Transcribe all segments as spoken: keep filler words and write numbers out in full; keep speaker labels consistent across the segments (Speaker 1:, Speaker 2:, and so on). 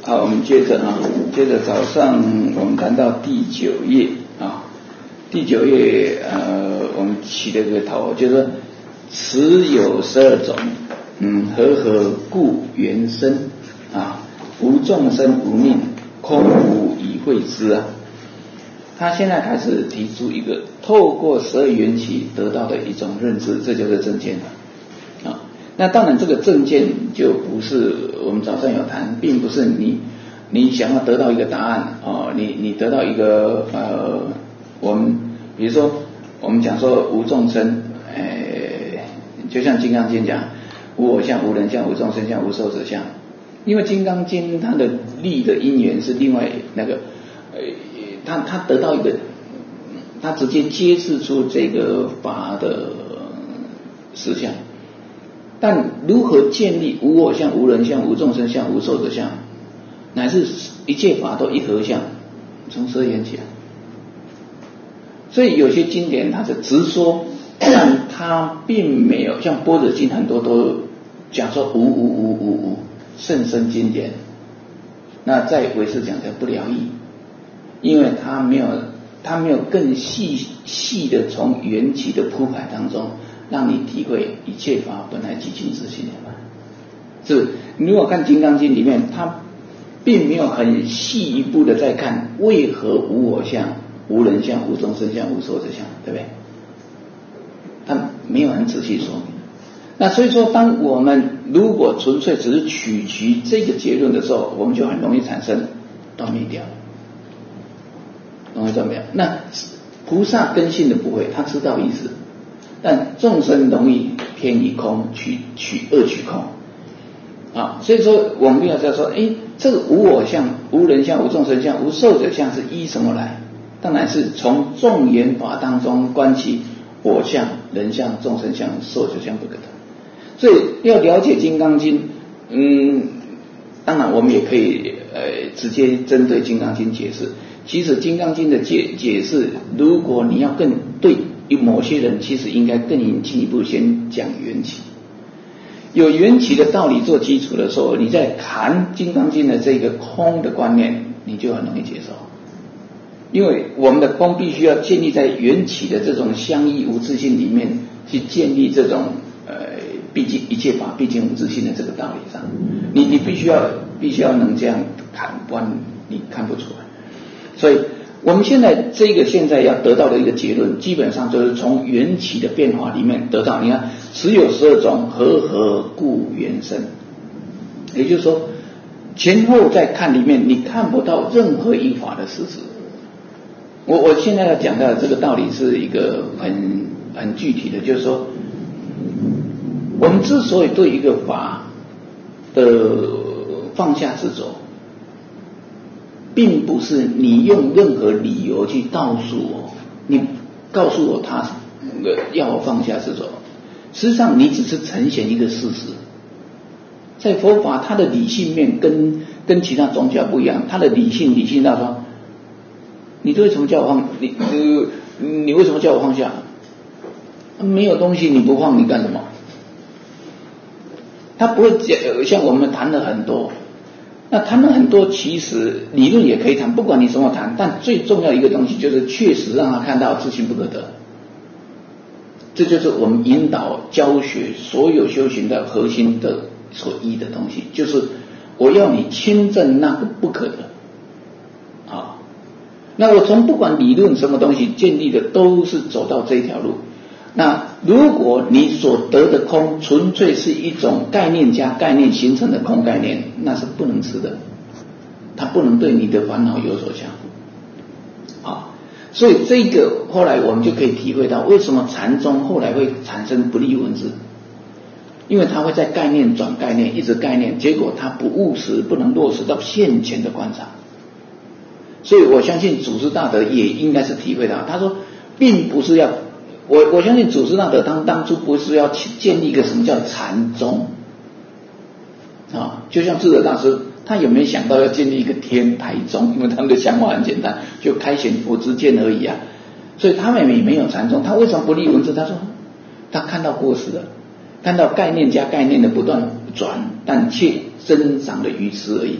Speaker 1: 好，我们接着啊，接着早上我们谈到第九页啊，第九页呃，我们起了个头，就是说此有十二种，嗯，和合故原生啊，无众生无命，空无以会之啊。他现在开始提出一个透过十二缘起得到的一种认知，这就是正见了啊。那当然这个正见就不是我们早上有谈，并不是你你想要得到一个答案哦，你你得到一个呃，我们比如说我们讲说无众生，呃，就像《金刚经》讲无我相、无人相、无众生相、无寿者相，因为《金刚经》它的力的因缘是另外那个呃，它它得到一个，它直接揭示出这个法的实相。但如何建立无我相、无人相、无众生相、无寿者相，乃至一切法都一合相，从十二缘起来。所以有些经典它是直说，但它并没有像《般若经》很多都讲说无无无无无，甚深经典。那在唯识讲的不了义，因为它没有它没有更细细的从缘起的铺排当中，让你体会一切法本来即净自性的嘛。是，你如果看《金刚经》里面，它并没有很细一步的在看为何无我相、无人相、无众生相、无寿者相，对不对？它没有很仔细说明。那所以说，当我们如果纯粹只是取其这个结论的时候，我们就很容易产生断灭掉，容易断灭。那菩萨根性的不会，他知道意思。但众生容易偏离空，取取恶取空啊，所以说我们要在说，哎，这个无我相、无人相、无众生相、无寿者相是依什么来？当然是从众缘法当中观其我相、人相、众生相、寿者相不可得。所以要了解《金刚经》，嗯，当然我们也可以呃直接针对《金刚经》解释。其实《金刚经》的解解释，如果你要更对。有某些人其实应该更进一步先讲缘起，有缘起的道理做基础的时候，你在谈《金刚经》的这个空的观念，你就很容易接受。因为我们的空必须要建立在缘起的这种相依无自性里面，去建立这种呃，毕竟一切法毕竟无自性的这个道理上，你你必须要必须要能这样看，不然你看不出来。所以我们现在这个现在要得到的一个结论，基本上就是从缘起的变化里面得到。你看，此有十二种，和合故原生。也就是说，前后在看里面，你看不到任何一法的实质。我我现在要讲到的这个道理是一个很很具体的，就是说，我们之所以对一个法的放下执着，并不是你用任何理由去告诉我，你告诉我他要我放下执着，实际上你只是呈现一个事实。在佛法，它的理性面跟跟其他宗教不一样，它的理性理性到说，你为什么叫我放？你呃，你为什么叫我放下？没有东西你不放，你干什么？他不会讲，像我们谈了很多。那谈了很多，其实理论也可以谈，不管你什么谈，但最重要一个东西就是确实让他看到自性不可得。这就是我们引导教学所有修行的核心的所依的东西，就是我要你亲证那个不可得啊。那我从不管理论什么东西建立的都是走到这条路。那如果你所得的空纯粹是一种概念加概念形成的空概念，那是不能吃的，它不能对你的烦恼有所降啊。所以这个后来我们就可以体会到，为什么禅宗后来会产生不立文字，因为它会在概念转概念，一直概念，结果它不务实，不能落实到现前的观察。所以我相信祖师大德也应该是体会到，他说并不是要我我相信祖师大德当当初不是要建立一个什么叫禅宗啊，就像智者大师他有没有想到要建立一个天台宗，因为他们的想法很简单，就开显佛之见而已啊。所以他们也没有禅宗，他为什么不立文字？他说他看到过时了，看到概念加概念的不断转，但却增长的愚痴而已。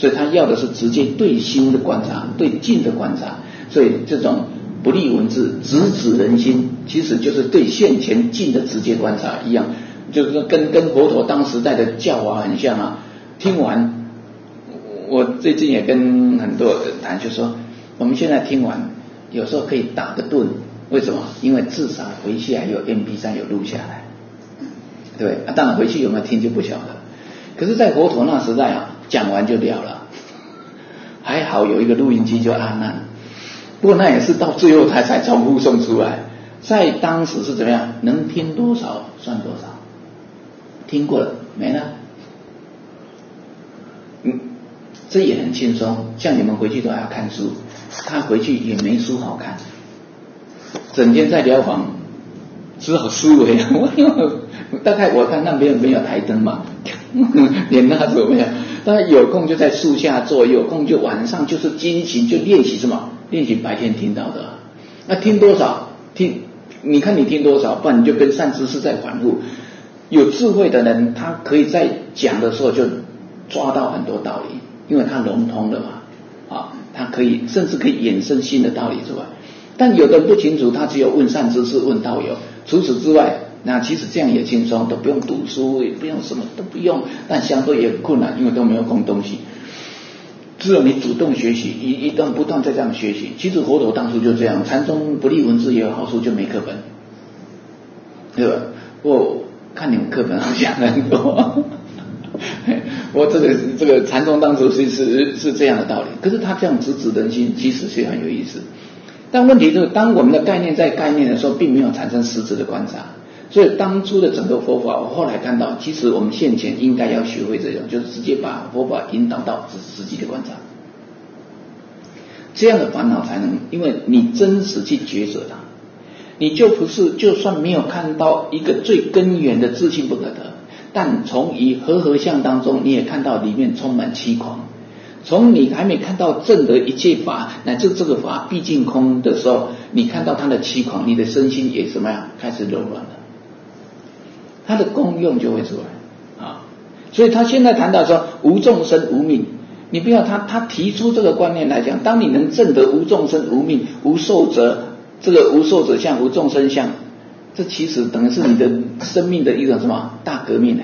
Speaker 1: 所以他要的是直接对心的观察，对境的观察。所以这种不立文字直指人心，其实就是对现前境的直接观察一样，就是说跟跟佛陀当时代的教法很像啊。听完，我最近也跟很多人谈，就说我们现在听完，有时候可以打个顿，为什么？因为至少回去还有 M P 三 有录下来，对不对？啊，当然回去有没有听就不晓得。可是，在佛陀那时代啊，讲完就了了，还好有一个录音机就阿难。不过那也是到最后他才重复送出来，在当时是怎么样？能听多少算多少，听过了没了。嗯，这也很轻松。像你们回去都还要看书，他回去也没书好看，整天在疗房，只好思维。大概我看那边没有台灯嘛，连那怎么样？大家有空就在树下坐，有空就晚上就是精勤就练习什么？练习白天听到的。那听多少？听，你看你听多少，不然你就跟善知识在反复。有智慧的人，他可以在讲的时候就抓到很多道理，因为他融通了嘛，啊，他可以甚至可以衍生新的道理出来。但有的人不清楚，他只有问善知识、问道友。除此之外，那其实这样也轻松，都不用读书，也不用什么都不用，但相对也很困难，因为都没有空东西。只有你主动学习，一一段不断在这样学习。其实佛陀当初就这样，禅宗不立文字也有好处，就没课本，对吧？我看你们课本好像很多。我这个这个禅宗当初是是是这样的道理，可是他这样直指人心，其实是很有意思。但问题就是，当我们的概念在概念的时候，并没有产生实质的观察。所以当初的整个佛法，我后来看到，其实我们现前应该要学会这种，就是直接把佛法引导到实际的观察，这样的烦恼才能，因为你真实去抉择它，你就不是，就算没有看到一个最根源的自信不可得，但从以和合相当中，你也看到里面充满欺狂。从你还没看到正的一切法，乃至这个法毕竟空的时候，你看到它的欺狂，你的身心也什么样开始柔软了，它的功用就会出来啊。所以他现在谈到说无众生无命，你不要他他提出这个观念来讲，当你能证得无众生无命无受者，这个无受者相无众生相，这其实等于是你的生命的一种什么大革命呢？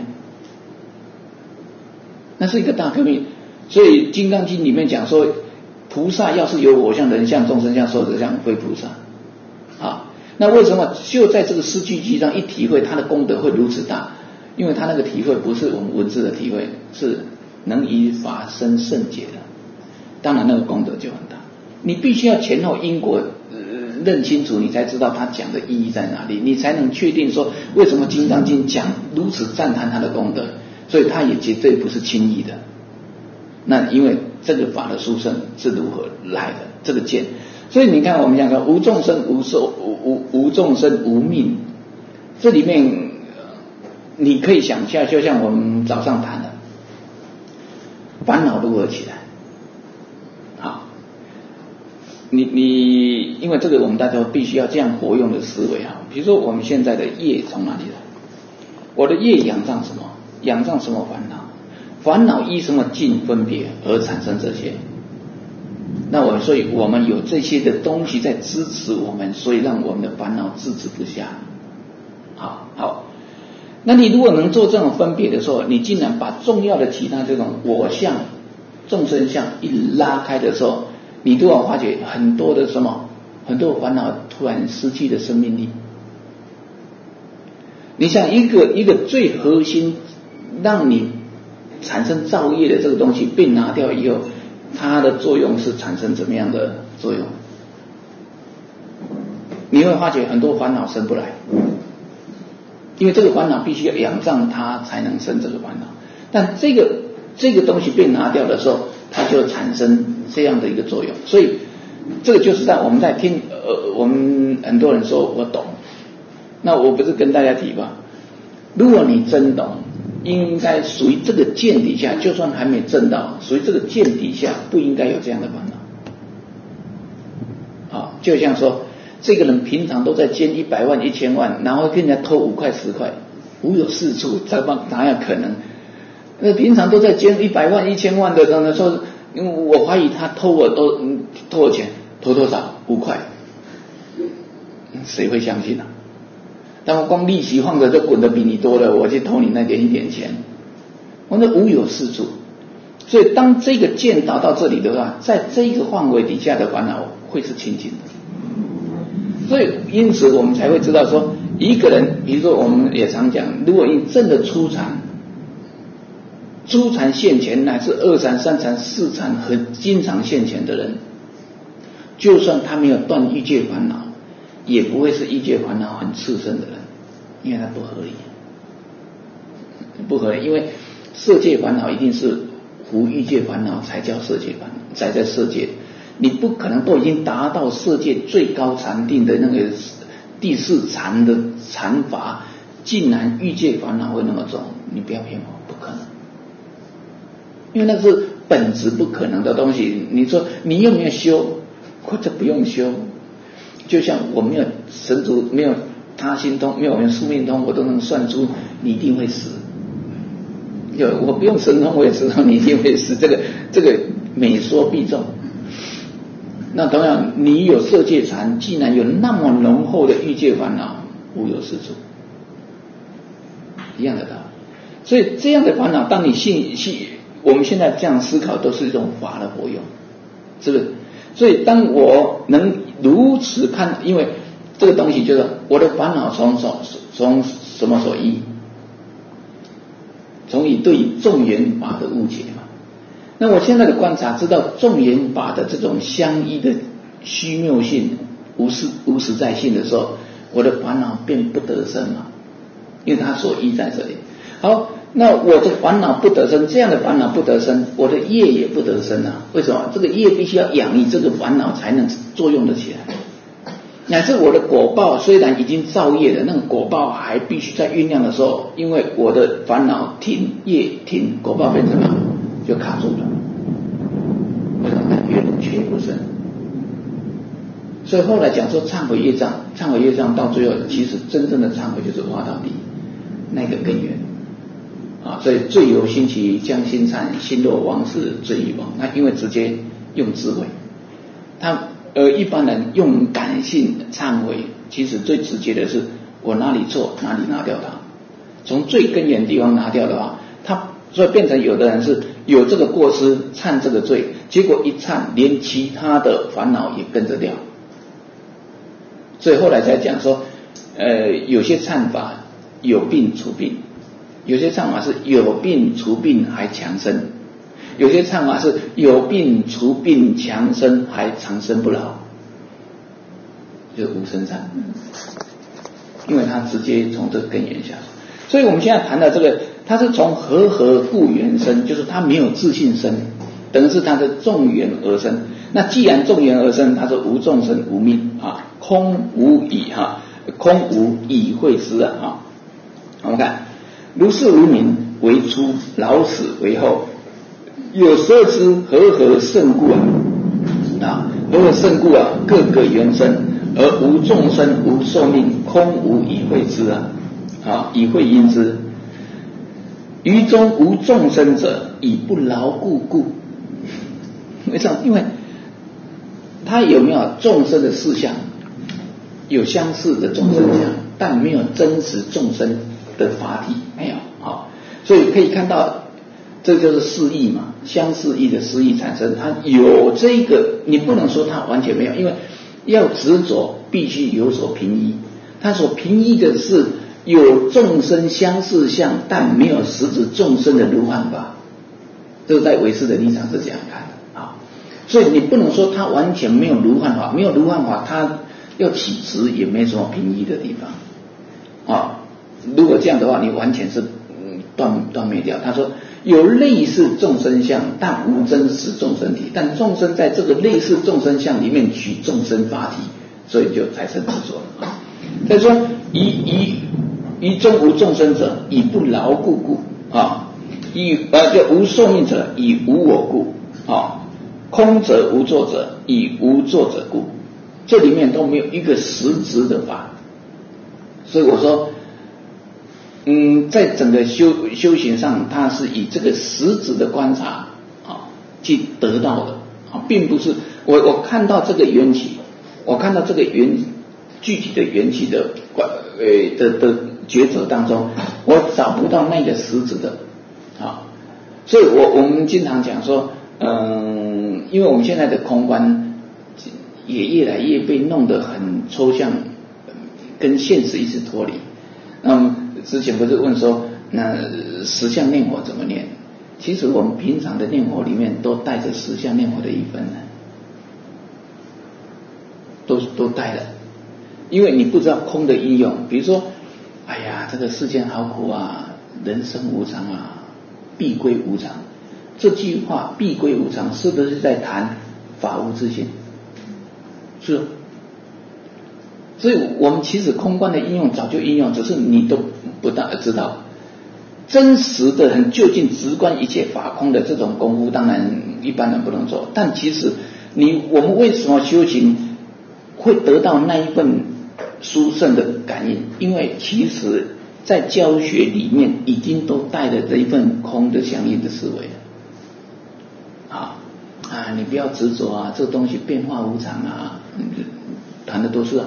Speaker 1: 那是一个大革命。所以《金刚经》里面讲说，菩萨要是有我相、人相、众生相、寿者相，非菩萨。啊，那为什么就在这个四句偈上一体会，他的功德会如此大？因为他那个体会不是我们文字的体会，是能以法生圣解的。当然那个功德就很大。你必须要前后因果、呃、认清楚，你才知道他讲的意义在哪里，你才能确定说为什么《金刚经》讲如此赞叹他的功德。所以他也绝对不是轻易的。那因为这个法的殊胜是如何来的，这个见，所以你看我们讲说无众生无受无无无众生无命，这里面你可以想一下，就像我们早上谈的，烦恼如何起来？好，你你因为这个我们大家必须要这样活用的思维啊，比如说我们现在的业从哪里来？我的业仰仗什么？仰仗什么烦恼？烦恼依什么境分别而产生这些？那我所以我们有这些的东西在支持我们，所以让我们的烦恼置之不下。好，好，那你如果能做这种分别的时候，你竟然把重要的其他这种我相、众生相一拉开的时候，你都要发觉很多的什么，很多烦恼突然失去了生命力。你想一个一个最核心让你产生造业的这个东西被拿掉以后，它的作用是产生怎么样的作用？你会发觉很多烦恼生不来，因为这个烦恼必须要仰仗它才能生这个烦恼。但这个这个东西被拿掉的时候，它就产生这样的一个作用。所以这个就是在我们在听呃，我们很多人说我懂，那我不是跟大家提吧？如果你真懂，应该属于这个见底下，就算还没证到，属于这个见底下不应该有这样的烦恼。啊，就像说这个人平常都在捐一百万一千万，然后跟人家偷五块十块，无有是处，怎么哪有可能？ 那平常都在捐一百万、一千万的人说，因为我怀疑他偷我都偷我钱，偷多少？五块，谁会相信啊？但我光利息放着就滚得比你多了，我去偷你那点一点钱，我那无有是处。所以当这个见达到这里的话，在这个范围底下的烦恼会是清净的。所以因此我们才会知道说，一个人，比如说我们也常讲，如果你真的初禅，初禅现前乃至二禅、三禅、四禅和经常现前的人，就算他没有断欲界烦恼，也不会是欲界烦恼很炽盛的人，因为他不合理，不合理，因为色界烦恼一定是无欲界烦恼才叫色界烦恼，才在色界，你不可能都已经达到色界最高禅定的那个第四禅的禅法，竟然欲界烦恼会那么重，你不要骗我，不可能，因为那是本质不可能的东西。你说你有没有修，或者不用修，就像我没有神足，没有他心通，没有我们宿命通，我都能算出你一定会死。有我不用神通，我也知道你一定会死，这个这个每说必中。那同样，你有色界禅，既然有那么浓厚的欲界烦恼，无有是处，一样的道理。所以这样的烦恼，当你信信，我们现在这样思考，都是一种法的活用，是不是？所以当我能如此看，因为这个东西就是我的烦恼从从从什么所依？从你对众缘法的误解嘛。那我现在的观察，知道众缘法的这种相依的虚谬性、无实无实在性的时候，我的烦恼便不得生嘛，因为它所依在这里。好，那我的烦恼不得生，这样的烦恼不得生，我的业也不得生啊。为什么？这个业必须要养育这个烦恼才能作用得起来。乃至我的果报虽然已经造业了，那个果报还必须在酝酿的时候，因为我的烦恼停，业停，果报变成什么？就卡住了。为什么？缘缺不生。所以后来讲说忏悔业障，忏悔业障到最后，其实真正的忏悔就是挖到底那个根源啊。所以罪有心起，将心忏，心若亡是罪已亡。那因为直接用智慧，他。而一般人用感性忏悔，其实最直接的是我哪里错，哪里拿掉它，从最根源的地方拿掉的话，他所以变成有的人是有这个过失忏这个罪，结果一忏连其他的烦恼也跟着掉。所以后来才讲说，呃，有些忏法有病除病，有些忏法是有病除病还强身。有些忏法是有病除病强身还长生不老，就是无生忏，因为它直接从这个根源下手。所以我们现在谈的这个，它是从和合故缘生，就是它没有自性生，等于是它的众缘而生。那既然众缘而生，它是无众生无命啊，空无以哈，空无以会师啊啊。我们看如是无明为初，老死为后。有摄之和合胜故啊，啊，和合胜故啊，各个缘生，而无众生无寿命，空无以会之啊，啊，以会因之。于中无众生者，以不牢固故。为什么？因为他有没有众生的事相，有相似的众生相，但没有真实众生的法体，没有啊，所以可以看到。这就是示意嘛，相示意的示意产生，它有这个，你不能说它完全没有，因为要执着必须有所凭依，它所凭依的是有众生相似相，但没有实质众生的如幻法，这个在唯识的立场是这样看的啊，所以你不能说它完全没有如幻法，没有如幻法，它要起执也没什么凭依的地方啊，如果这样的话，你完全是断断灭掉。他说。有类似众生相，但无真实众生体。但众生在这个类似众生相里面取众生法体，所以就产生执着了。再说以以以中无众生者，以不牢固故啊；以呃就无寿命者，以无我故啊；空者无作者，以无作者故。这里面都没有一个实质的法。所以我说， 嗯，在整个修修行上，它是以这个实质的观察啊去得到的啊，并不是我我看到这个缘起，我看到这个缘具体的缘起的呃的的抉择当中，我找不到那个实质的啊，所以我我们经常讲说，嗯，因为我们现在的空观也越来越被弄得很抽象，跟现实一直脱离。那么之前不是问说，那十相念佛怎么念？其实我们平常的念佛里面都带着十相念佛的一分呢，都都带了。因为你不知道空的应用，比如说，哎呀，这个世间好苦啊，人生无常啊，必归无常。这句话必归无常，是不是在谈法无自性？是。所以我们其实空观的应用早就应用，只是你都不大知道。真实的很就近直观一切法空的这种功夫，当然一般人不能做。但其实你我们为什么修行会得到那一份殊胜的感应？因为其实在教学里面已经都带着这一份空的相应的思维啊啊！你不要执着啊，这个东西变化无常啊，谈的都是啊。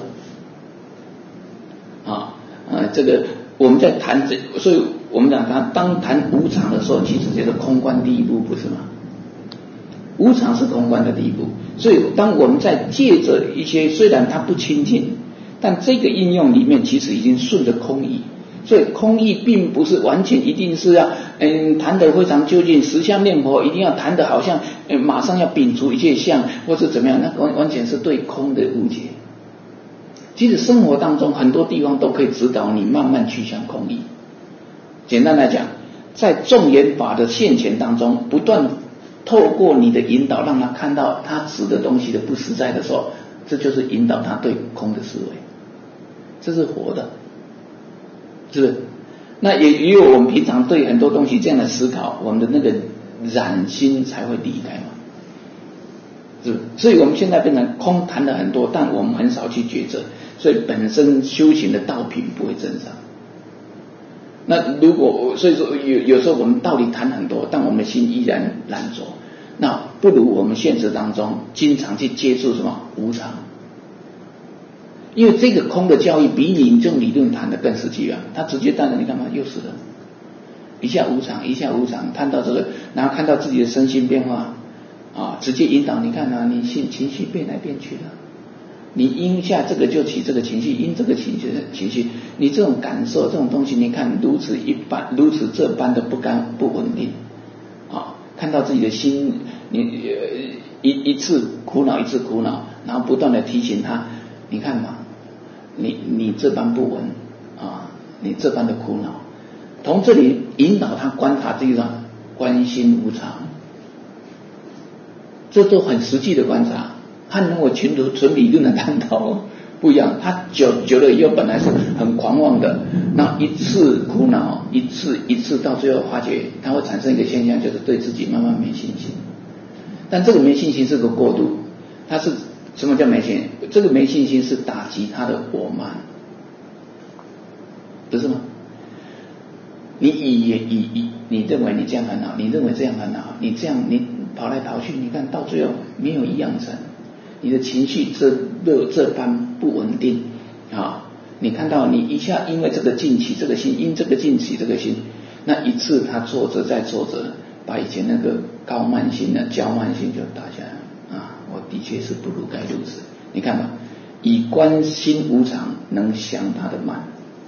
Speaker 1: 啊啊，这个我们在谈这，所以我们讲谈当谈无常的时候，其实就是空观第一步，不是吗？无常是空观的第一步，所以当我们在借着一些虽然它不亲近，但这个应用里面其实已经顺着空义，所以空义并不是完全一定是要嗯谈得非常究竟，十相念佛一定要谈得好像嗯马上要摒除一切相或是怎么样，那完完全是对空的误解。其实生活当中很多地方都可以指导你慢慢趋向空义。简单来讲，在众缘法的现前当中，不断透过你的引导，让他看到他指的东西的不实在的时候，这就是引导他对空的思维，这是活的，是不是？那也也有我们平常对很多东西这样的思考，我们的那个染心才会离开嘛。是，所以我们现在变成空谈了很多，但我们很少去抉择，所以本身修行的道品不会增上。那如果所以说有有时候我们道理谈很多，但我们的心依然懒惰，那不如我们现实当中经常去接触什么无常，因为这个空的教育比你这种理论谈的更实际啊，他直接带着你干嘛？又是了，一下无常，一下无常，看到这个，然后看到自己的身心变化。啊，直接引导你看啊，你心情绪变来变去的，你因下这个就起这个情绪，因这个情绪情绪，你这种感受这种东西，你看如此一般如此这般的不甘不稳定啊，看到自己的心，你呃一一次苦恼一次苦恼，然后不断的提醒他，你看嘛，你你这般不稳啊，你这般的苦恼，从这里引导他观察这个观心无常。这都很实际的观察，和那我纯纯理论的探讨不一样。他久久了以后，本来是很狂妄的，那一次苦恼，一次一次到最后发觉，它会产生一个现象，就是对自己慢慢没信心。但这个没信心是个过渡，它是什么叫没信心？这个没信心是打击他的我慢，不是吗？你以以以你认为你这样很好，你认为这样很好，你这样你跑来跑去，你看到最后没有一样成，你的情绪这热这般不稳定啊！你看到你一下因为这个进起这个心，因这个进起这个心，那一次他挫折再挫折，把以前那个高慢心的骄慢心就打下来啊！我的确是不如该如此。你看吧，以观心无常，能降他的慢。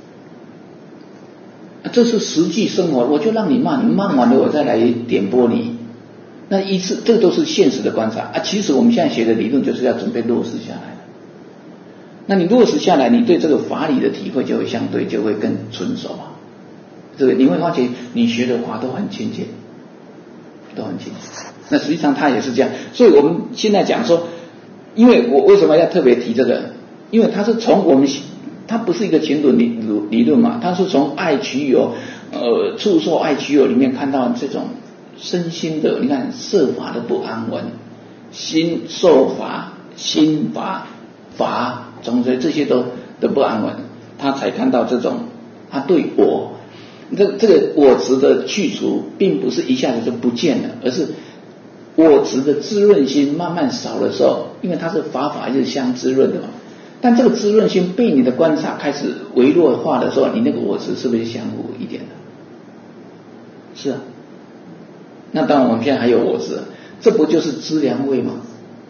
Speaker 1: 这是实际生活，我就让你慢，你慢完了我再来点拨你。那一次，这个都是现实的观察啊。其实我们现在学的理论就是要准备落实下来。那你落实下来，你对这个法理的体会就会相对就会更纯熟啊。这个你会发觉你学的法都很亲切，都很亲切。那实际上它也是这样，所以我们现在讲说，因为我为什么要特别提这个？因为它是从我们。它不是一个情论理理论嘛，它是从爱取有，呃，触受爱取有里面看到这种身心的，你看色法的不安稳，心受法、心法、法，总之这些都都不安稳，他才看到这种，他对我这这个我执的去除，并不是一下子就不见了，而是我执的滋润心慢慢少的时候，因为它是法法是相滋润的嘛。但这个滋润心被你的观察开始微弱化的时候，你那个我执是不是相互一点的？是啊。那当然我们现在还有我执，这不就是知良位吗？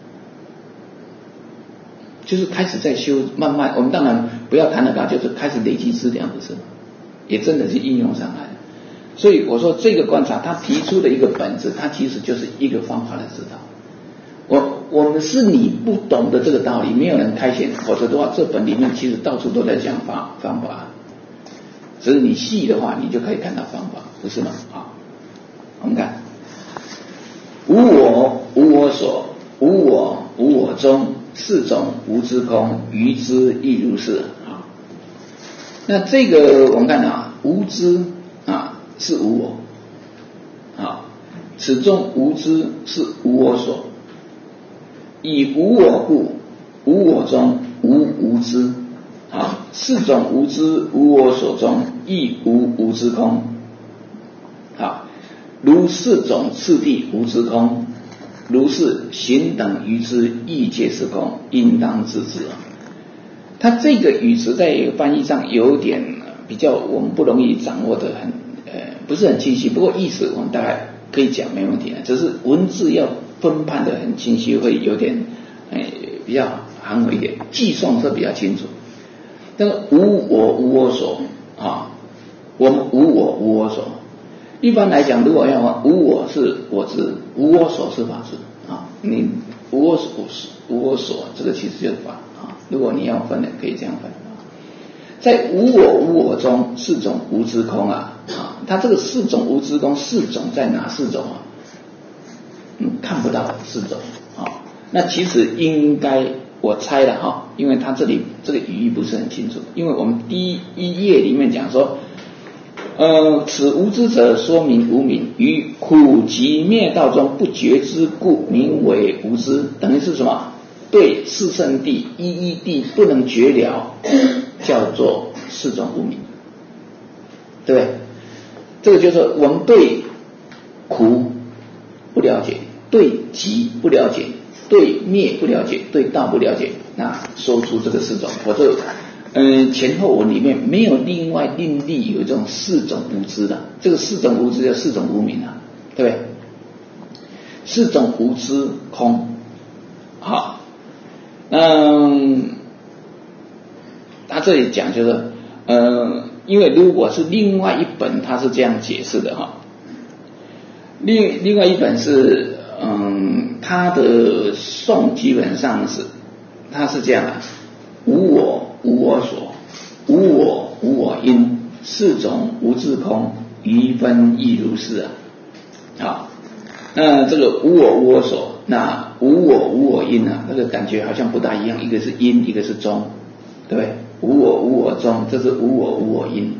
Speaker 1: 就是开始在修，慢慢我们当然不要谈得高，就是开始累积资粮，不是吗？也真的是应用上来的。所以我说这个观察他提出的一个本质，它其实就是一个方法的指导。我我们是你不懂的这个道理，没有人开显，否则的话这本里面其实到处都在讲方方法，只是你细的话你就可以看到方法，不是吗？好，我们看无我无我所无我无我中四种无之空，于之亦如是啊。那这个我们看啊，无知啊是无我啊，此中无知是无我所，以无我故，无我中无无知啊，四种无知无我所中亦无无之空啊，如四种次第无之空。如是行等于之，亦皆是空，应当知之。它这个语词在翻译上有点比较我们不容易掌握的很呃不是很清晰，不过意思我们大概可以讲没问题的，只是文字要分判的很清晰，会有点呃比较含糊一点，寄送是比较清楚。但是无我无我所啊，我们无我无我所。一般来讲，如果要问无我是我执，无我所是法执啊。你无我所无我所，这个其实就是法啊。如果你要分的，可以这样分啊。在无我无我中，四种无之空啊啊，它这个四种无之空，四种在哪四种啊？嗯，看不到四种啊。那其实应该我猜了哈，因为它这里这个语义不是很清楚，因为我们第一页里面讲说。呃，此无知者，说明无明，于苦集灭道中不觉之故，名为无知。等于是什么？对四圣谛、一一谛不能觉了，叫做四种无明，对不对？这个就是我们对苦不了解，对集不了解，对灭不了解，对道不了解，那说出这个四种，我就。嗯，前后文里面没有另外另立有这种四种无知的，这个四种无知叫四种无明啊，对不对？四种无知空，好，嗯，他这里讲就是，嗯，因为如果是另外一本，他是这样解释的哈，另另外一本是，嗯，他的颂基本上是，他是这样的，无我。无我所，无我无我因，四种无自空，余分亦如是啊。好，那这个无我无我所，那无我无我因啊，那个感觉好像不大一样，一个是因，一个是中，对不对？无我无我中，这是无我无我因。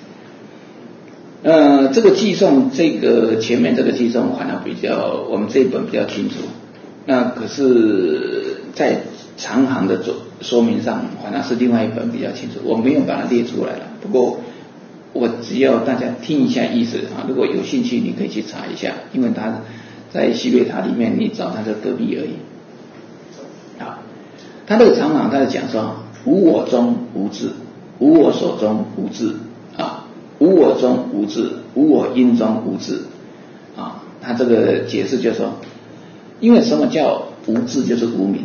Speaker 1: 呃，这个寄送，这个前面这个寄送好像比较，我们这一本比较清楚。那可是，在长行的说明上，反而是另外一本比较清楚，我没有把它列出来了。不过我只要大家听一下意思啊，如果有兴趣，你可以去查一下，因为它在西贝塔里面，你找它的隔壁而已。啊，他这个长行，他在讲说，无我中无智，无我所中无智啊，无我中无智，无我因中无智啊。他这个解释就是说，因为什么叫无智，就是无明。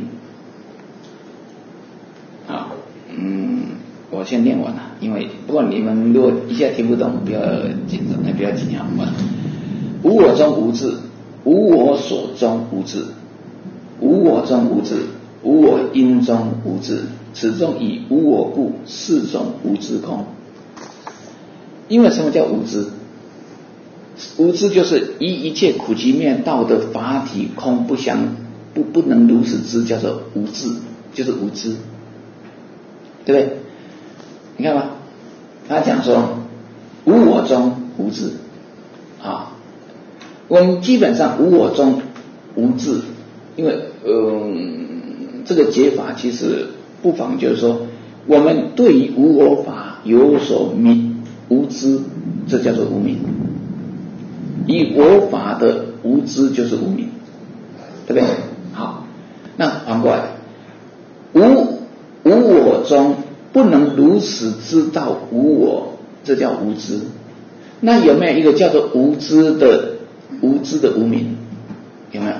Speaker 1: 嗯，我先念完了，因为不过你们如果一下听不懂，不要紧张，不要紧张。无我中无智，无我所中无智，无我中无智，无我因中无智，此中以无我故，四种无知空。因为什么叫无知？无知就是依一切苦集灭道的法体空不相不不能如实知，叫做无智，就是无知。对不对？你看吧，他讲说无我中无智啊，我们基本上无我中无智，因为嗯，这个解法其实不妨就是说，我们对于无我法有所迷无知，这叫做无明。以我法的无知就是无明，对不对？好，那反过来，无无我中不能如实知道无我，这叫无知。那有没有一个叫做无知的无知的无明？有没有？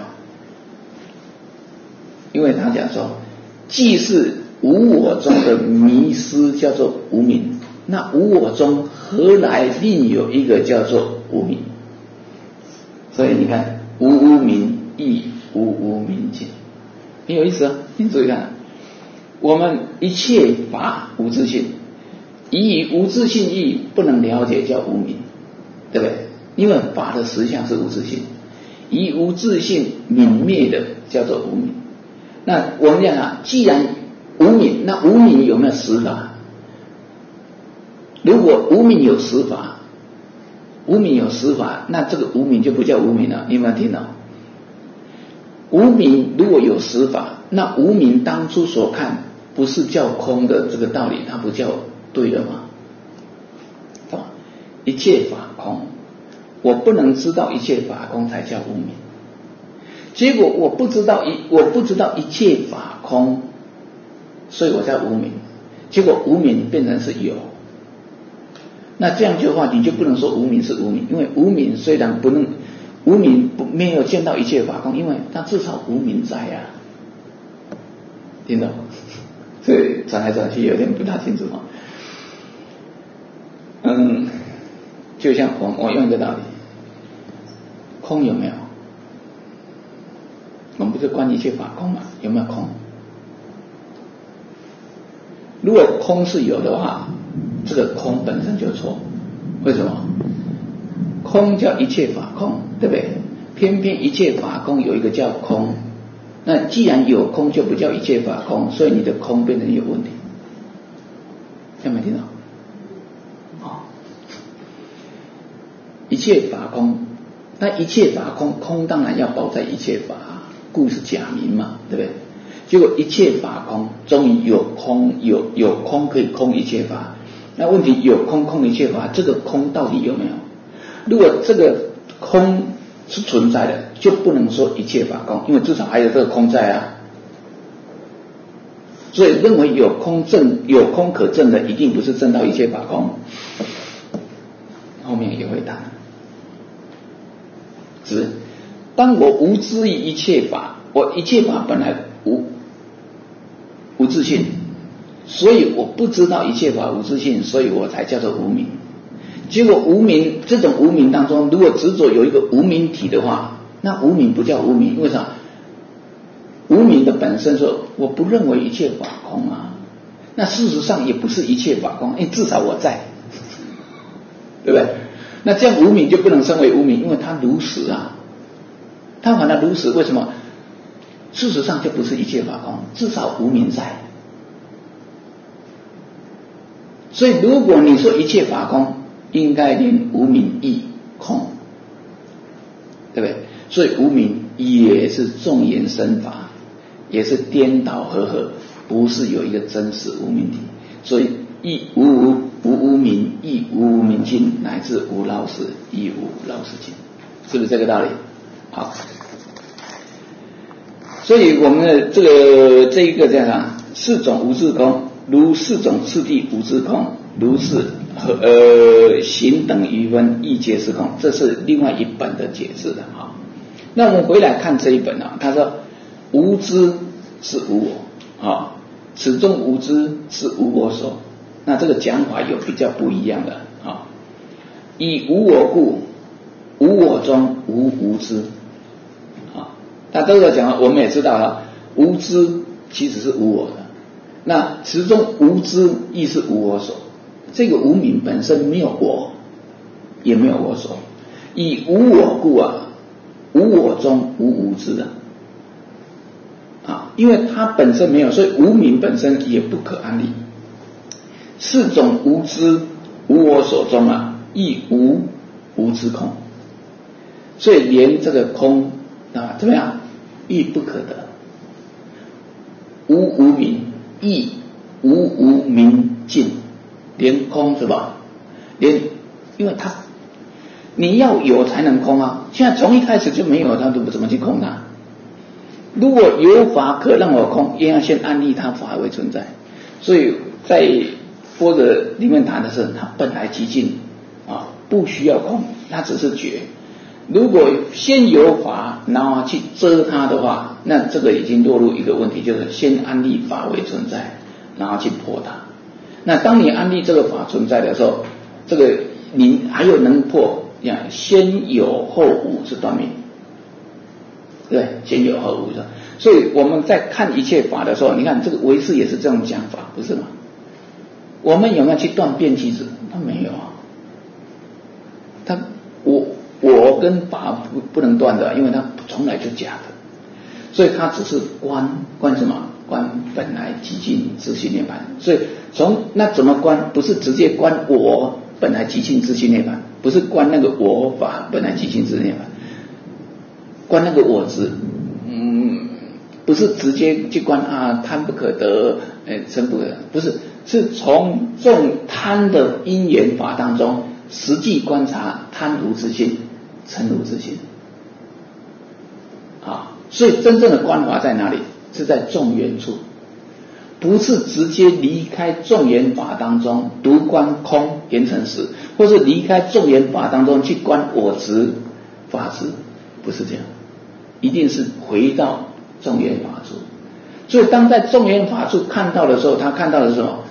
Speaker 1: 因为他讲说，既是无我中的迷失叫做无明，那无我中何来另有一个叫做无明？所以你看，无无明亦无无明尽，很有意思啊！你注意看，我们一切法无自性，以无自性义不能了解叫无明，对不对？因为法的实相是无自性，以无自性泯灭的叫做无明。那我们讲啊，既然无明，那无明有没有实法？如果无明有实法，无明有实法，那这个无明就不叫无明了。你有没有听到？无明如果有实法，那无明当初所看不是叫空的这个道理，它不叫对的吗？懂吗？一切法空，我不能知道一切法空才叫无明。结果我不知道一我不知道一切法空，所以我叫无明。结果无明变成是有。那这样句话你就不能说无明是无明，因为无明虽然不能无明不没有见到一切法空，因为它至少无明在啊，听懂？所以转来转去有点不大清楚嘛。嗯，就像我我用一个道理，空有没有？我们不是观一切法空嘛？有没有空？如果空是有的话，这个空本身就错。为什么？空叫一切法空，对不对？偏偏一切法空有一个叫空，那既然有空就不叫一切法空，所以你的空变成有问题。有没有听到？哦，一切法空，那一切法空，空当然要包在一切法，故是假名嘛，对不对？结果一切法空，终于有空，有有空可以空一切法。那问题有空空一切法，这个空到底有没有？如果这个空是存在的，就不能说一切法空，因为至少还有这个空在啊。所以认为有空证有空可证的，一定不是证到一切法空。后面也会谈。只当我无知于一切法，我一切法本来无无自性，所以我不知道一切法无自性，所以我才叫做无明。结果无明这种无明当中，如果执着有一个无明体的话，那无明不叫无明，为啥？无明的本身说我不认为一切法空啊，那事实上也不是一切法空，因为至少我在，对不对？那这样无明就不能称为无明，因为它如实啊，它把它如实，为什么？事实上就不是一切法空，至少无明在。所以如果你说一切法空，应该连无明亦空，对不对？所以无明也是众缘生法，也是颠倒合合，不是有一个真实无明体。所以亦无无无无明，亦无无明尽，乃至无老死，亦无老死尽，是不是这个道理？好，所以我们的这个这一个这样啊，四种无自空，如四种次第无自空，如是呃行等余分亦皆是空，这是另外一本的解释的啊。那我们回来看这一本啊，他说无知是无我啊，此中无知是无我所。那这个讲法有比较不一样的啊。以无我故，无我中无无知啊。那这个讲我们也知道了，无知其实是无我的，那此中无知亦是无我所。这个无明本身没有我，也没有我所。以无我故啊，无我中无无知的啊，因为它本身没有，所以无明本身也不可安立。四种无知无我所中啊，亦无无知空，所以连这个空啊怎么样，亦不可得。无无明亦无无明尽，连空是吧？ 连因为它你要有才能空啊，现在从一开始就没有，他都不怎么去空它。如果有法可让我空，也要先安立它法为存在。所以在般若里面谈的是，它本来寂静啊，不需要空，它只是觉。如果先有法，然后去遮它的话，那这个已经落入一个问题，就是先安立法为存在，然后去破它。那当你安立这个法存在的时候，这个你还有能破，先有后无是断灭。对，先有后无的，所以我们在看一切法的时候，你看这个唯识也是这种讲法，不是吗？我们有没有去断变即止？他没有啊，他我我跟法不不能断的，因为它从来就假的，所以它只是观观什么？观本来寂静自性涅槃。所以从那怎么观？不是直接观我本来寂静自性涅槃，不是观那个我法本来寂静自性涅槃。观那个我执，嗯，不是直接去观啊，贪不可得，呃，嗔不可得，不是，是从众贪的因缘法当中，实际观察贪无自性，嗔无自性，啊，所以真正的观法在哪里？是在众缘处，不是直接离开众缘法当中独观空言成实，或是离开众缘法当中去观我执法执，不是这样。一定是回到众缘法处，所以当在众缘法处看到的时候，他看到的是什么？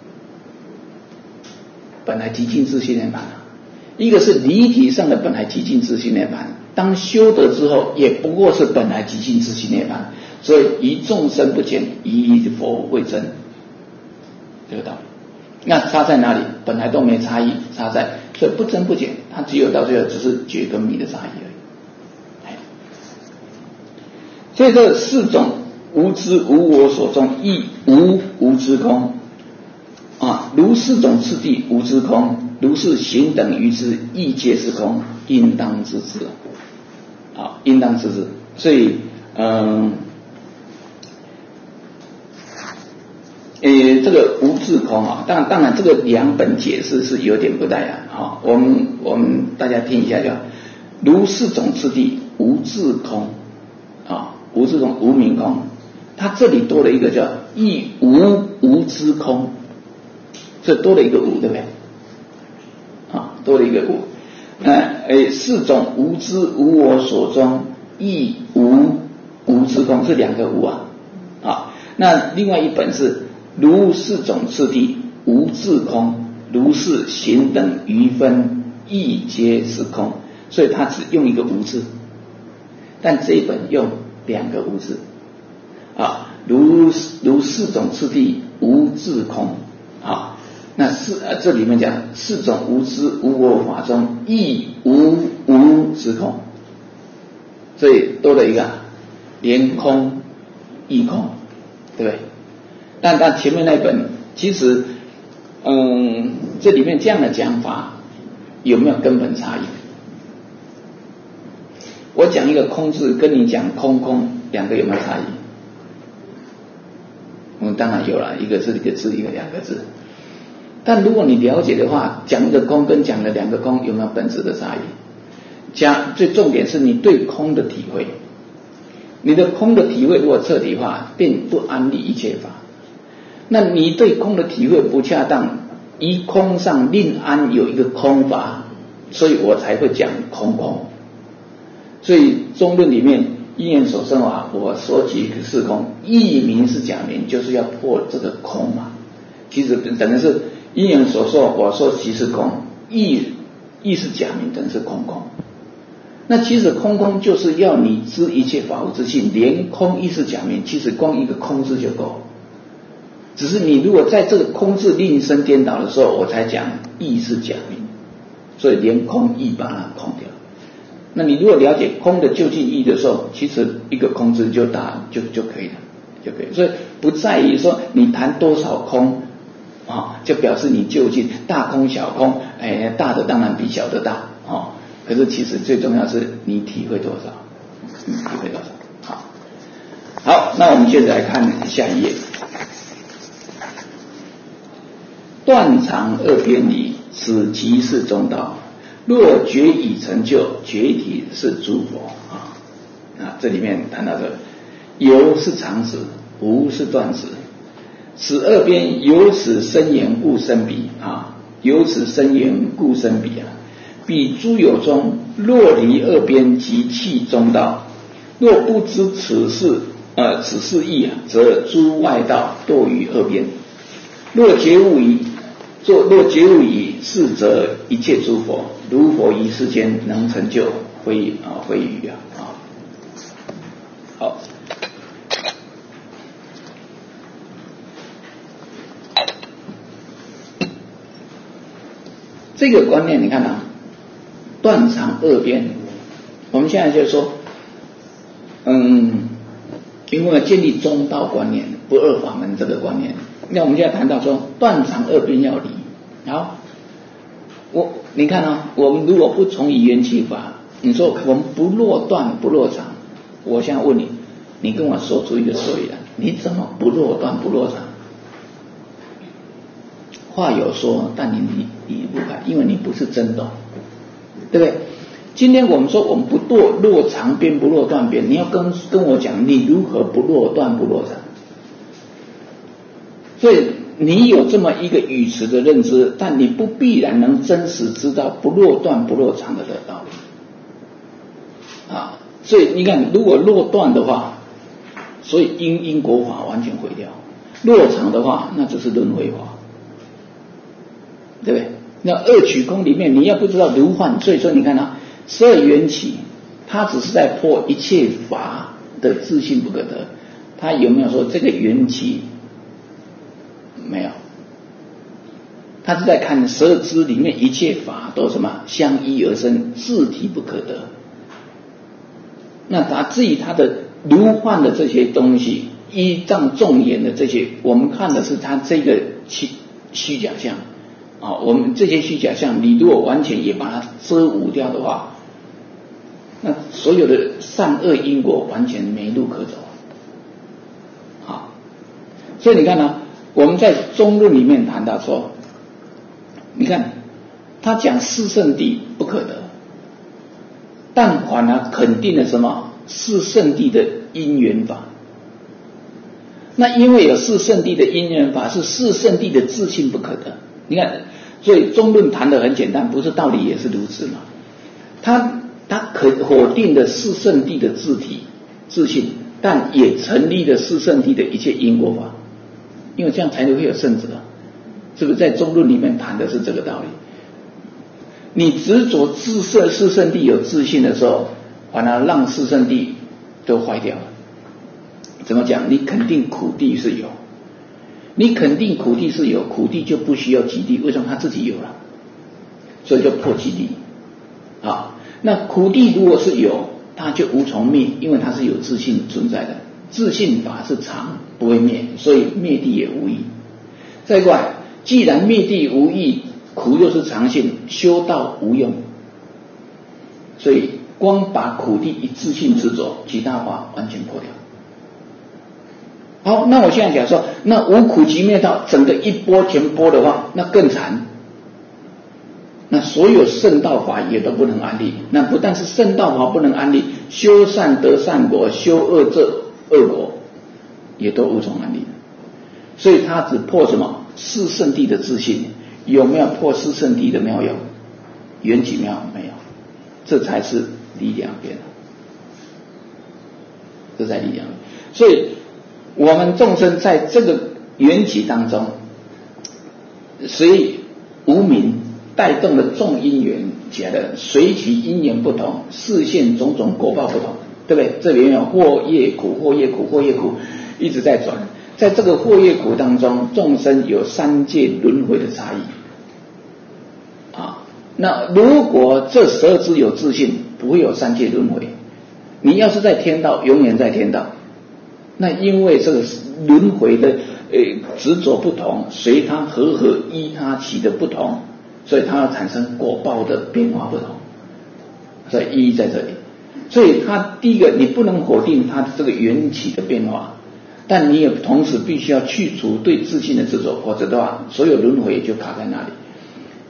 Speaker 1: 本来寂静自性涅槃，一个是离体上的本来寂静自性涅槃，当修得之后，也不过是本来寂静自性涅槃，所以以众生不减，以佛为真，这个道理。那差在哪里？本来都没差异，差在所以不增不减，它只有到最后只是觉跟迷的差异而已。所以这四种无知无我所中，亦无无知空啊，如四种次第无知空，如是行等于之，亦皆是空，应当知之啊，应当知之。所以嗯，诶，这个无自空啊，当然当然这个两本解释是有点不太啊，好，我们我们大家听一下就好，如四种次第无自空啊。无自空无明空，它这里多了一个叫亦无无知空，这多了一个无，对不对？啊，多了一个无。那诶，四种无知无我所中，亦无无知空，是两个无啊。啊，那另外一本是如四种次第无自空，如是行等余分，亦皆是空，所以它只用一个无字，但这一本用两个无字啊，如如四种次第无自空啊，那四呃这里面讲四种无知无我法中，亦无无知空，所以多了一个连空亦空，对不对？但但前面那本其实嗯，这里面这样的讲法有没有根本差异？我讲一个空字，跟你讲空空，两个有没有差异？嗯，当然有了，一个是一个字，一个两个字。但如果你了解的话，讲一个空跟讲了两个空有没有本质的差异？讲最重点是你对空的体会，你的空的体会如果彻底化，便不安立一切法。那你对空的体会不恰当，于空上另安有一个空法，所以我才会讲空空。所以中论里面因缘所生法，我所即是空，亦名是假名，就是要破这个空嘛。其实等于是因缘所说，我说即是空，亦亦是假名，等于是空空。那其实空空就是要你知一切法无自性，连空亦是假名，其实光一个空字就够。只是你如果在这个空字另生颠倒的时候，我才讲亦是假名，所以连空亦把它空掉。那你如果了解空的究竟意义的时候，其实一个空字就大就就可以了，就可以。所以不在于说你谈多少空啊，就表示你究竟大空小空，哎，大的当然比小的大啊。可是其实最重要是你体会多少，你体会多少。好，好，那我们接着来看下一页。断常二边离， 此即是中道。若觉已成就，觉体是诸佛啊。啊，这里面谈到的有是常识，无是断识。此二边由此生言故生彼啊，由此生言故生彼啊。彼诸有中，若离二边即弃中道。若不知此事，呃，此事义啊，则诸外道堕于二边。若觉悟矣，若若觉悟矣，是则一切诸佛，如佛于世间能成就，非啊非语啊啊。好。这个观念你看啊，断常二边，我们现在就说，嗯，因为建立中道观念，不二法门这个观念，那我们现在谈到说断常二边要离。好，我你看啊，我们如果不从以缘起法，你说我们不落断不落常，我现在问你，你跟我说出一个所以然，你怎么不落断不落常？话有说，但你你你不敢，因为你不是真懂，对不对？今天我们说我们不落落常边不落断边，你要跟跟我讲你如何不落断不落常。所以你有这么一个语词的认知，但你不必然能真实知道不落断不落常的这个道理啊。所以你看，如果落断的话，所以因因果法完全毁掉；落常的话，那就是轮回法。对不对？那二取空里面，你要不知道如幻，所以说你看啊，十二缘起，它只是在破一切法的自性不可得。它有没有说这个缘起？没有。它是在看十二支里面一切法都什么相依而生，自体不可得。那它至于它的如幻的这些东西，依仗众言的这些，我们看的是它这个虚虚假象。啊，我们这些虚假象，你如果完全也把它遮捂掉的话，那所有的善恶因果完全没路可走。好，所以你看呢、啊，我们在中论里面谈到说，你看他讲四圣谛不可得，但反而肯定了什么四圣谛的因缘法。那因为有四圣谛的因缘法，是四圣谛的自性不可得。你看，所以中论谈得很简单，不是道理也是如此嘛？他他可否定的四圣谛的自体自性，但也成立了四圣谛的一切因果法，因为这样才会有圣者，是不是？在中论里面谈的是这个道理。你执着自设四圣谛有自性的时候，反而让四圣谛都坏掉了。怎么讲？你肯定苦谛是有。你肯定苦谛是有，苦谛就不需要极谛，为什么？他自己有了，所以就破极谛啊。那苦谛如果是有，它就无从灭，因为它是有自性存在的，自性法是常，不会灭，所以灭谛也无益。再过来，既然灭谛无益，苦又是常性，修道无用，所以光把苦谛以自性执着，其他法完全破掉。好，那我现在讲说，那无苦集灭道，整个一波全波的话，那更惨。那所有圣道法也都不能安立。那不但是圣道法不能安立，修善得善果，修恶得恶果，也都无从安立。所以他只破什么？四圣谛的自性，有没有破四圣谛的妙用？缘起妙没有，这才是离两边。这才离两边。所以我们众生在这个缘起当中，随无明带动的众因缘起来的，随其因缘不同，示现种种果报不同，对不对？这里面有祸业苦、祸业苦、祸业苦，一直在转。在这个祸业苦当中，众生有三界轮回的差异啊。那如果这十二支有自性，不会有三界轮回。你要是在天道，永远在天道。那因为这个轮回的呃执着不同，随它和合依它起的不同，所以它要产生果报的变化不同，所以意义在这里。所以它第一个，你不能否定它的这个缘起的变化，但你也同时必须要去除对自性的执着，否则的话，所有轮回就卡在那里。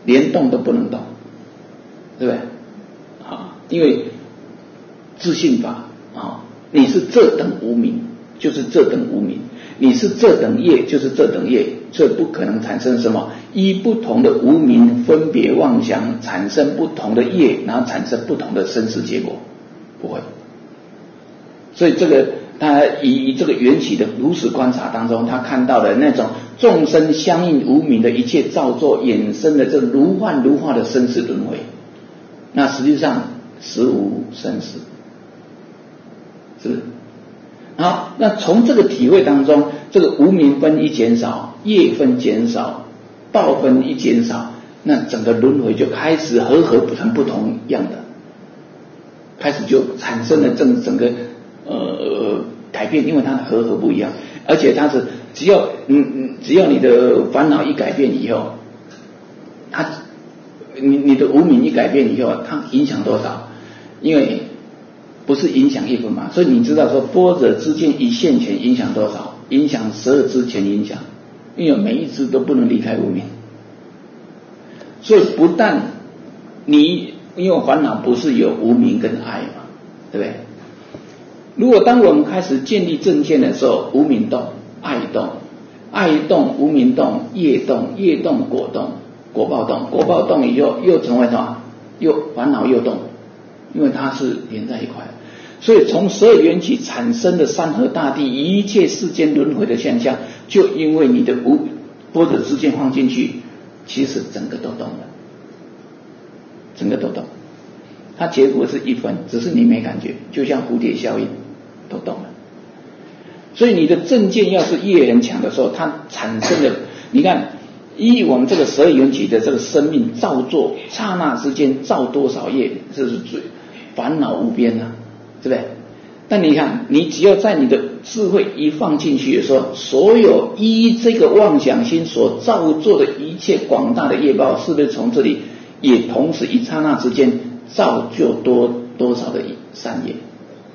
Speaker 1: 连动都不能动，对不对？啊，因为自性法啊，你是这等无明，就是这等无明；你是这等业，就是这等业，所以不可能产生什么依不同的无明分别妄想产生不同的业，然后产生不同的生死结果，不会。所以这个他以这个缘起的如实观察当中，他看到的那种众生相应无明的一切造作衍生的这如幻如化的生死轮回，那实际上实无生死，是不是？好，那从这个体会当中，这个无明分一减少，业分减少，报分一减少，那整个轮回就开始和合成不同样的，开始就产生了整整个呃改变，因为它的和合不一样，而且它是只要嗯嗯只要你的烦恼一改变以后，它你你的无明一改变以后，它影响多少？因为不是影响一分嘛，所以你知道说般若之见一现前影响多少？影响十二支前影响，因为每一支都不能离开无明，所以不但你因为烦恼不是有无明跟爱嘛，对不对？如果当我们开始建立正见的时候，无明动，爱动，爱动，无明动，业动，业动，果动，果报动，果报动以后又成为什么？又烦恼又动，因为它是连在一块。所以从十二缘起产生的山河大地一切世间轮回的现象，就因为你的无般若之见放进去，其实整个都动了，整个都动，它结果是一分，只是你没感觉，就像蝴蝶效应都动了。所以你的正见要是业很强的时候，它产生的，你看依我们这个十二缘起的这个生命造作，刹那之间造多少业，这是最烦恼无边啊，对不对？但你看，你只要在你的智慧一放进去的时候，所有依这个妄想心所造作的一切广大的业报，是不是从这里也同时一刹那之间造就多多少的善业？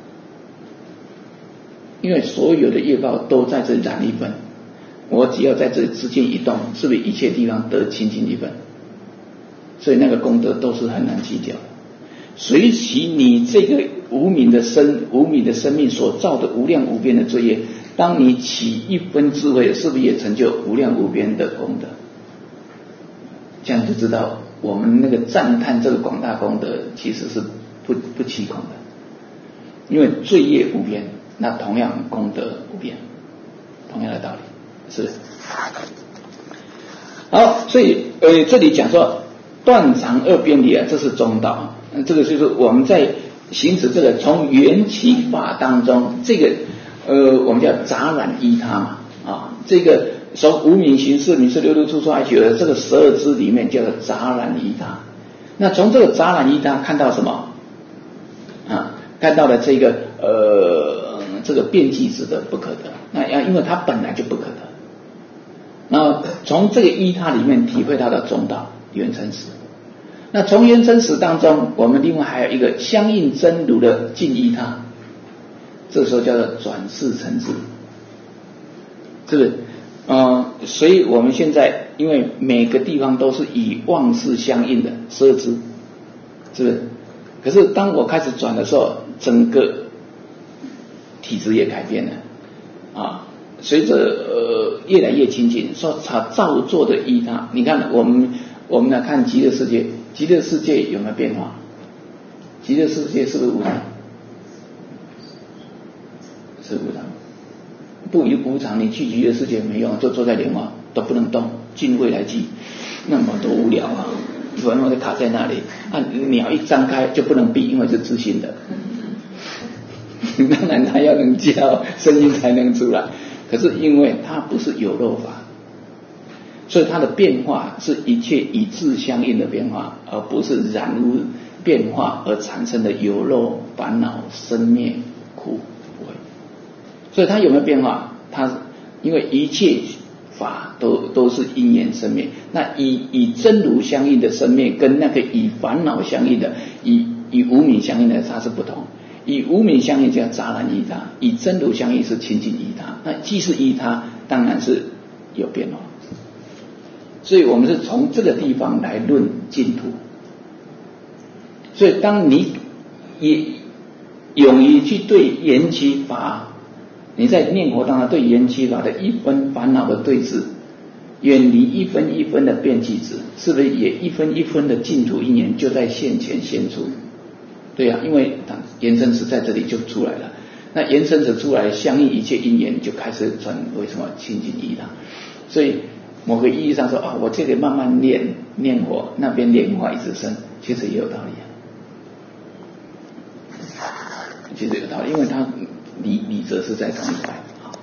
Speaker 1: 因为所有的业报都在这里染一分，我只要在这里之间一动，是不是一切地方得清净一分？所以那个功德都是很难计较的。随其你这个无明的生无明的生命所造的无量无边的罪业，当你起一分智慧，是不是也成就无量无边的功德？这样就知道我们那个赞叹这个广大功德其实是不不欺空的，因为罪业无边，那同样功德无边，同样的道理，是不是？好，所以呃这里讲说断常二边离啊，这是中道。这个就是我们在行使这个从缘起法当中，这个呃我们叫杂染依他嘛啊，这个从无明行识名色六度触说爱取的这个十二支里面叫做杂染依他。那从这个杂染依他看到什么啊？看到了这个呃这个遍计之的不可得，那要因为它本来就不可得。然后从这个依他里面体会到的中道缘成实。那从缘成实当中，我们另外还有一个相应真如的尽依他，这时候叫做转世成智，是不是？呃，所以我们现在因为每个地方都是以妄事相应的十二支，是不是？可是当我开始转的时候，整个体质也改变了啊。随着呃越来越亲近，说他造作的依他，你看我们我们来看极乐世界，极乐世界有没有变化？极乐世界是不是无常？是无常，不无常，你去极乐世界没用，就坐在莲花都不能动，进未来际，那么多无聊啊！然后就卡在那里，啊，鸟一张开就不能闭，因为是自信的。当然它要能叫声音才能出来。可是因为它不是有漏法，所以它的变化是一切以智相应的变化，而不是染污变化而产生的有漏烦恼生灭苦，不会。所以它有没有变化？它因为一切法都都是因缘生灭，那以以真如相应的生灭跟那个以烦恼相应的以以无明相应的它是不同。以无明相应叫杂染依他，以真如相应是清净依他。那既是依他，当然是有变化。 所以我们是从这个地方来论净土。所以当你也勇于去对缘起法，你在念佛当中对缘起法的一分烦恼的对治，远离一分一分的变气质，是不是也一分一分的净土因缘就在现前现出？对啊，因为它延伸词在这里就出来了，那延伸词出来，相应一切因缘就开始转为什么清净意了。所以某个意义上说啊，我这里慢慢念念佛，那边莲花一直生，其实也有道理啊。其实有道理，因为它理理则是在同一块。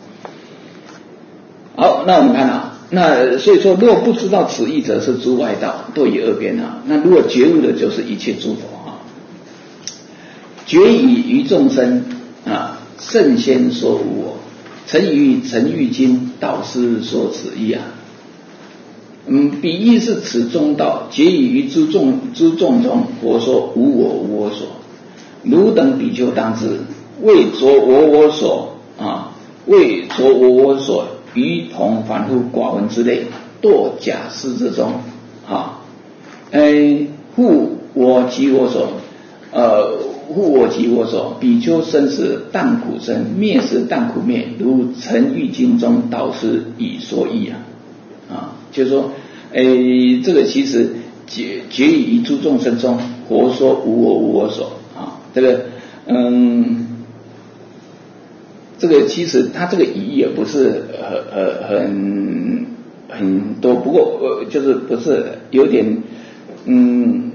Speaker 1: 好，那我们看啊，那所以说，如果不知道此义者，是诸外道堕于二边啊。那如果觉悟的，就是一切诸佛啊。觉以于众生啊，圣先说无我，曾于陈玉经导师说此义啊。嗯，彼义是此中道，结以于诸众诸众中，佛说无我无我所。汝等比丘当知，为着我我所啊，为着我我所，于同凡夫寡闻之类，堕假施之中啊。哎，护我及我所，呃，护我及我所，比丘生是但苦生，灭是但苦灭，如陈玉经中导师已说义啊。啊，就是说，哎，这个其实结结于诸众生中，佛说无我无我所。这个嗯，这个其实它这个疑也不是很很很多，不过呃就是不是有点嗯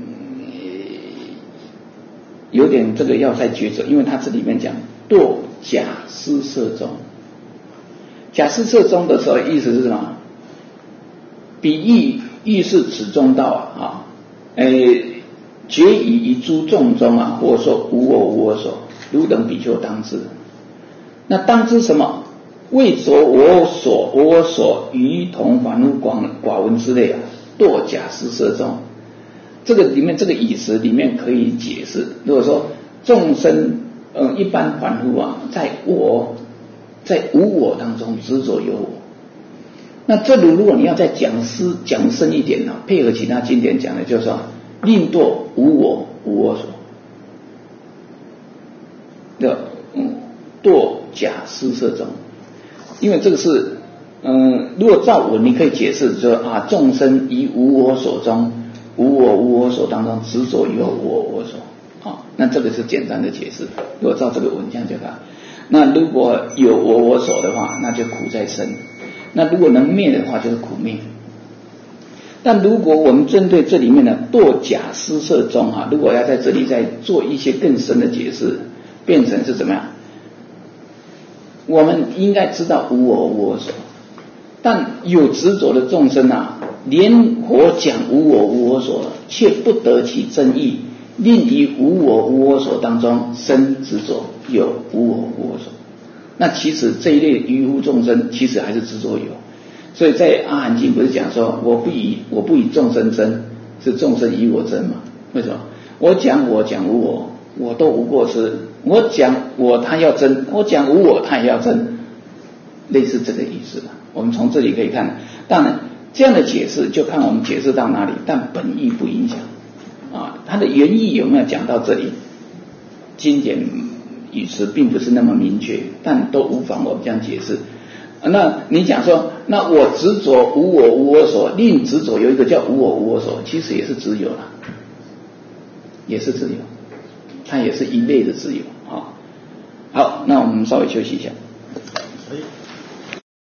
Speaker 1: 有点这个要再抉择，因为它这里面讲堕假施设中，假施设中的时候意思是什么？比喻喻是此中道啊，诶。觉以于诸众中啊，或说无我无我所，汝等比丘当知。那当知什么？为着我所我我所，于同凡夫寡寡闻之类啊，堕假施设中。这个里面这个语词里面可以解释，如果说众生嗯一般凡夫啊，在我在无我当中执着有我。那这里如果你要再讲诗讲深一点呢、啊，配合其他经典讲的，就是说。令堕无我无我所，的嗯堕假施设中，因为这个是嗯，如果照文你可以解释说啊，众生于无我所中，无我无我所当中执着有我我所啊，那这个是简单的解释。如果照这个文这样就看，那如果有我我所的话，那就苦在生；那如果能灭的话，就是苦灭。但如果我们针对这里面的堕假施设中哈，如果要在这里再做一些更深的解释，变成是怎么样？我们应该知道无我无我所，但有执着的众生啊，连佛讲无我无我所，却不得其真意，令于无我无我所当中生执着，有无我无我所。那其实这一类愚夫众生，其实还是执着有。所以在阿含经不是讲说，我不以我不以众生争，是众生以我争嘛？为什么？我讲我讲无我，我都无过失；我讲我他要争，我讲无我他也要争，类似这个意思了。我们从这里可以看，当然这样的解释就看我们解释到哪里，但本意不影响啊。它的原意有没有讲到这里？经典语词并不是那么明确，但都无妨我们这样解释。那你讲说，那我执着无我无我所，另执着有一个叫无我无我所，其实也是自由了，也是自由，它也是一类的自由啊。好，那我们稍微休息一下。